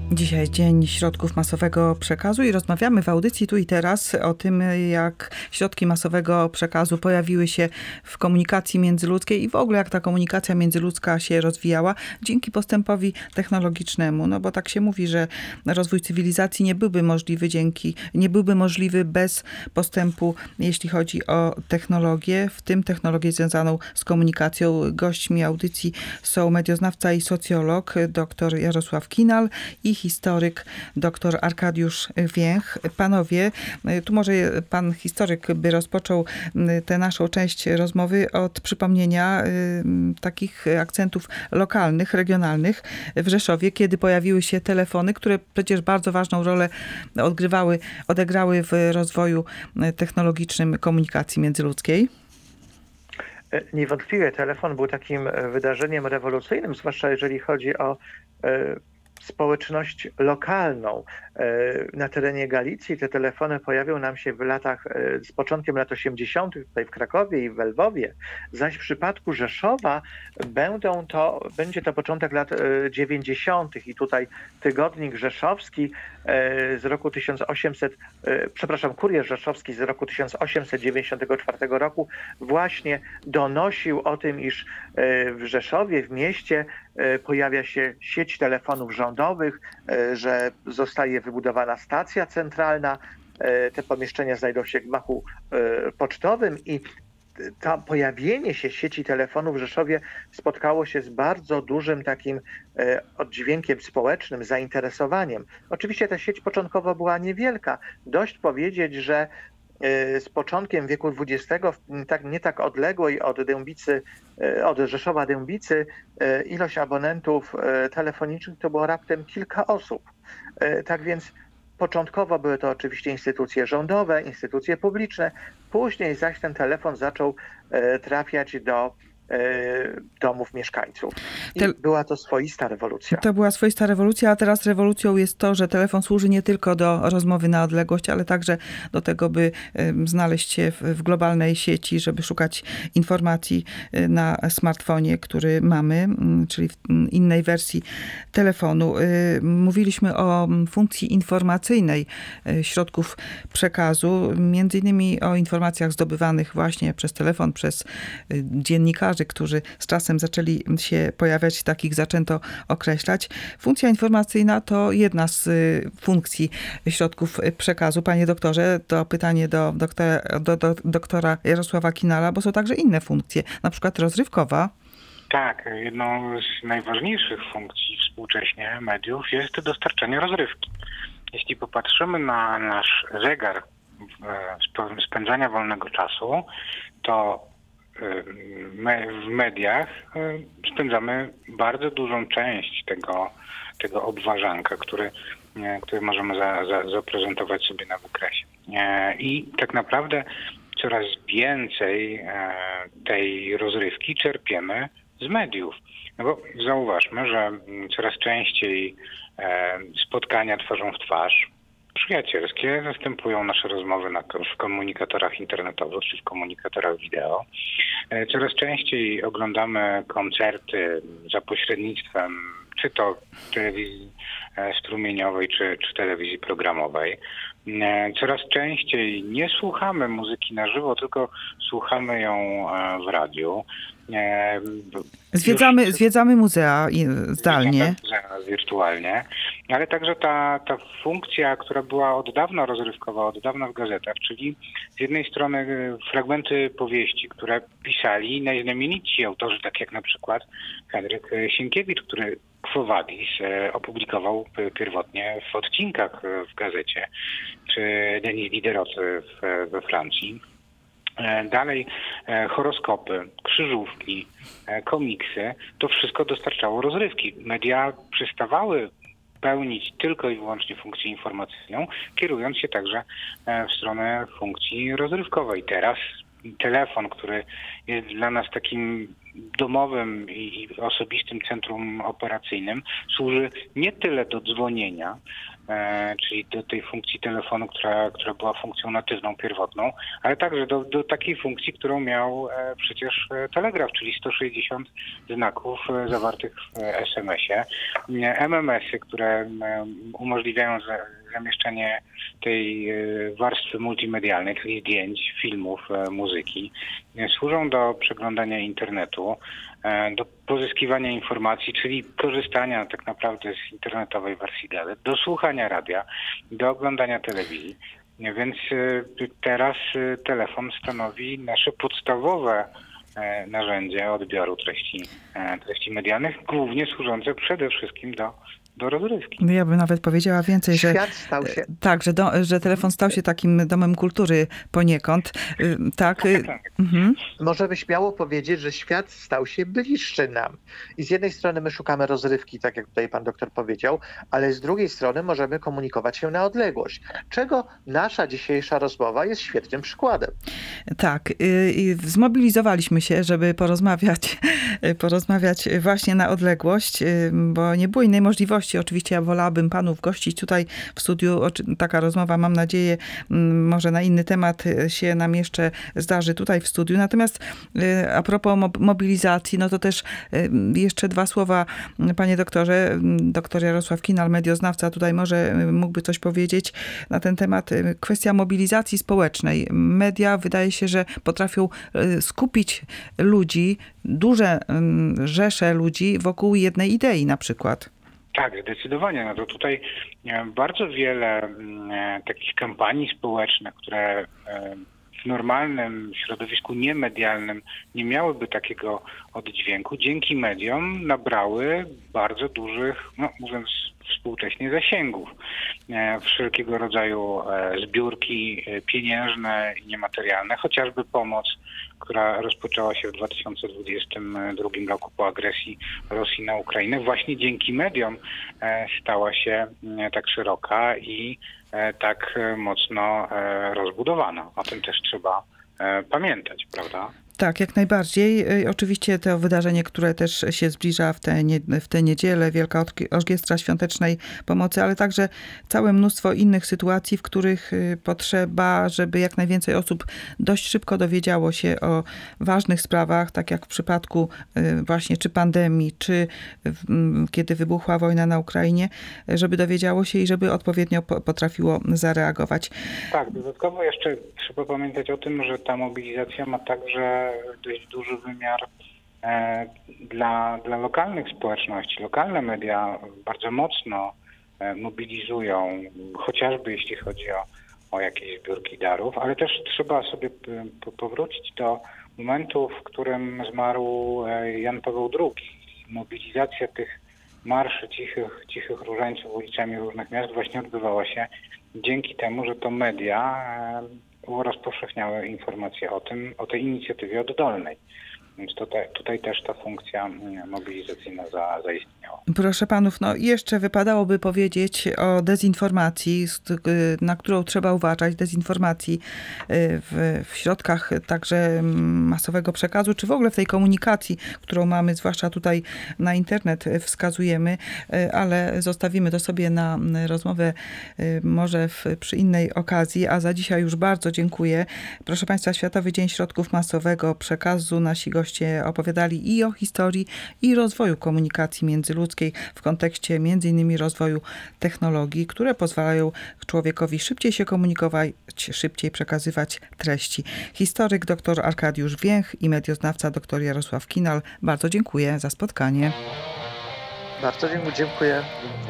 Dzisiaj Dzień Środków Masowego Przekazu i rozmawiamy w audycji Tu i Teraz o tym, jak środki masowego przekazu pojawiły się w komunikacji międzyludzkiej i w ogóle jak ta komunikacja międzyludzka się rozwijała dzięki postępowi technologicznemu. No bo tak się mówi, że rozwój cywilizacji nie byłby możliwy bez postępu, jeśli chodzi o technologię, w tym technologię związaną z komunikacją. Gośćmi audycji są medioznawca i socjolog dr Jarosław Kinal i historyk dr Arkadiusz Więch. Panowie, tu może pan historyk by rozpoczął tę naszą część rozmowy od przypomnienia takich akcentów lokalnych, regionalnych w Rzeszowie, kiedy pojawiły się telefony, które przecież bardzo ważną rolę odegrały w rozwoju technologicznym komunikacji międzyludzkiej. Niewątpliwie telefon był takim wydarzeniem rewolucyjnym, zwłaszcza jeżeli chodzi o społeczność lokalną. Na terenie Galicji te telefony pojawią nam się z początkiem lat 80. tutaj w Krakowie i w Lwowie, zaś w przypadku Rzeszowa będzie to początek lat 90. i tutaj tygodnik rzeszowski z roku Kurier Rzeszowski z roku 1894 roku właśnie donosił o tym, iż w Rzeszowie, w mieście pojawia się sieć telefonów rządowych, że zostaje wybudowana stacja centralna. Te pomieszczenia znajdą się w gmachu pocztowym i to pojawienie się sieci telefonów w Rzeszowie spotkało się z bardzo dużym takim oddźwiękiem społecznym, zainteresowaniem. Oczywiście ta sieć początkowo była niewielka. Dość powiedzieć, że z początkiem wieku XX, nie tak odległej od Rzeszowa Dębicy, ilość abonentów telefonicznych to było raptem kilka osób. Tak więc początkowo były to oczywiście instytucje rządowe, instytucje publiczne, później zaś ten telefon zaczął trafiać do domów mieszkańców. I była to swoista rewolucja. To była swoista rewolucja, a teraz rewolucją jest to, że telefon służy nie tylko do rozmowy na odległość, ale także do tego, by znaleźć się w globalnej sieci, żeby szukać informacji na smartfonie, który mamy, czyli w innej wersji telefonu. Mówiliśmy o funkcji informacyjnej środków przekazu, między innymi o informacjach zdobywanych właśnie przez telefon, przez dziennikarzy, którzy z czasem zaczęli się pojawiać, takich zaczęto określać. Funkcja informacyjna to jedna z funkcji środków przekazu. Panie doktorze, to pytanie do doktora Jarosława Kinala, bo są także inne funkcje, na przykład rozrywkowa. Tak, jedną z najważniejszych funkcji współcześnie mediów jest dostarczanie rozrywki. Jeśli popatrzymy na nasz zegar spędzania wolnego czasu, to w mediach spędzamy bardzo dużą część tego obwarzanka, który możemy zaprezentować sobie na wykresie. I tak naprawdę coraz więcej tej rozrywki czerpiemy z mediów. No bo zauważmy, że coraz częściej spotkania twarzą w twarz, przyjacielskie, zastępują nasze rozmowy w komunikatorach internetowych czy w komunikatorach wideo. Coraz częściej oglądamy koncerty za pośrednictwem czy to telewizji strumieniowej, czy telewizji programowej. Coraz częściej nie słuchamy muzyki na żywo, tylko słuchamy ją w radiu. Zwiedzamy muzea zdalnie. Wirtualnie, ale także ta funkcja, która była od dawna rozrywkowa, od dawna w gazetach, czyli z jednej strony fragmenty powieści, które pisali najznamienici autorzy, tak jak na przykład Henryk Sienkiewicz, który Quo Vadis opublikował pierwotnie w odcinkach w gazecie, czy Denis Diderot we Francji. Dalej horoskopy, krzyżówki, komiksy, to wszystko dostarczało rozrywki. Media przestawały pełnić tylko i wyłącznie funkcję informacyjną, kierując się także w stronę funkcji rozrywkowej. Teraz telefon, który jest dla nas takim domowym i osobistym centrum operacyjnym, służy nie tyle do dzwonienia, czyli do tej funkcji telefonu, która była funkcją natywną, pierwotną, ale także do takiej funkcji, którą miał przecież telegraf, czyli 160 znaków zawartych w SMS-ie. MMS-y, które umożliwiają zamieszczenie tej warstwy multimedialnej, czyli zdjęć, filmów, muzyki, służą do przeglądania internetu, do pozyskiwania informacji, czyli korzystania tak naprawdę z internetowej wersji gazet, do słuchania radia, do oglądania telewizji. Więc teraz telefon stanowi nasze podstawowe narzędzie odbioru treści medialnych, głównie służące przede wszystkim do rozrywki. Ja bym nawet powiedziała więcej, że Świat stał się... tak, że telefon stał się takim domem kultury poniekąd. Tak. Możemy śmiało powiedzieć, że świat stał się bliższy nam. I z jednej strony my szukamy rozrywki, tak jak tutaj pan doktor powiedział, ale z drugiej strony możemy komunikować się na odległość, czego nasza dzisiejsza rozmowa jest świetnym przykładem. Tak. I zmobilizowaliśmy się, żeby porozmawiać właśnie na odległość, bo nie było innej możliwości. Oczywiście ja wolałabym panów gościć tutaj w studiu. Taka rozmowa, mam nadzieję, może na inny temat się nam jeszcze zdarzy tutaj w studiu. Natomiast a propos mobilizacji, no to też jeszcze dwa słowa, panie doktorze. Doktor Jarosław Kinal, medioznawca, tutaj może mógłby coś powiedzieć na ten temat. Kwestia mobilizacji społecznej. Media wydaje się, że potrafią skupić ludzi, duże rzesze ludzi wokół jednej idei na przykład. Tak, zdecydowanie. No to tutaj bardzo wiele takich kampanii społecznych, które w normalnym środowisku niemedialnym nie miałyby takiego oddźwięku, dzięki mediom nabrały bardzo dużych, no mówiąc współcześnie, zasięgów. Wszelkiego rodzaju zbiórki pieniężne i niematerialne, chociażby pomoc, która rozpoczęła się w 2022 roku po agresji Rosji na Ukrainę, właśnie dzięki mediom stała się tak szeroka i tak mocno rozbudowana. O tym też trzeba pamiętać, prawda? Tak, jak najbardziej. Oczywiście to wydarzenie, które też się zbliża w tę niedzielę, Wielka Orkiestra Świątecznej Pomocy, ale także całe mnóstwo innych sytuacji, w których potrzeba, żeby jak najwięcej osób dość szybko dowiedziało się o ważnych sprawach, tak jak w przypadku właśnie czy pandemii, czy kiedy wybuchła wojna na Ukrainie, żeby dowiedziało się i żeby odpowiednio potrafiło zareagować. Tak, dodatkowo jeszcze trzeba pamiętać o tym, że ta mobilizacja ma także dość duży wymiar dla lokalnych społeczności. Lokalne media bardzo mocno mobilizują, chociażby jeśli chodzi o jakieś zbiórki darów, ale też trzeba sobie powrócić do momentu, w którym zmarł Jan Paweł II. Mobilizacja tych marszy cichych różańców ulicami różnych miast właśnie odbywała się dzięki temu, że to media rozpowszechniały informacje o tej inicjatywie oddolnej. Więc tutaj też ta funkcja mobilizacyjna zaistniała. Proszę panów, no jeszcze wypadałoby powiedzieć o dezinformacji, na którą trzeba uważać, dezinformacji w środkach także masowego przekazu, czy w ogóle w tej komunikacji, którą mamy, zwłaszcza tutaj na internet wskazujemy, ale zostawimy to sobie na rozmowę może przy innej okazji, a za dzisiaj już bardzo dziękuję. Proszę państwa, Światowy Dzień Środków Masowego Przekazu. Nasi goście opowiadali i o historii, i rozwoju komunikacji międzyludzkiej w kontekście m.in. rozwoju technologii, które pozwalają człowiekowi szybciej się komunikować, szybciej przekazywać treści. Historyk dr Arkadiusz Więch i medioznawca dr Jarosław Kinal. Bardzo dziękuję za spotkanie. Bardzo dziękuję.